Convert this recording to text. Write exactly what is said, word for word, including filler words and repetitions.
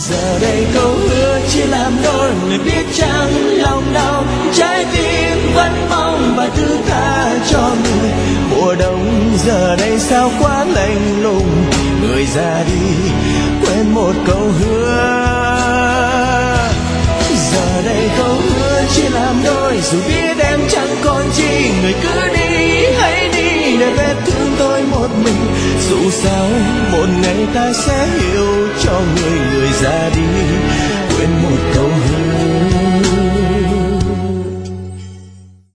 Giờ đây câu hứa chỉ làm đôi người biết chăng lòng đau, trái tim vẫn mong và thứ tha cho người. Mùa đông giờ đây sao quá lạnh lùng, người ra đi quên một câu hứa. Giờ đây câu hứa chỉ làm đôi, dù biết em chẳng còn chi, người cứ đi hãy đi để vết thương tôi một mình. Dù sao một ngày ta sẽ hiểu cho người, người ra đi quên một câu hứa.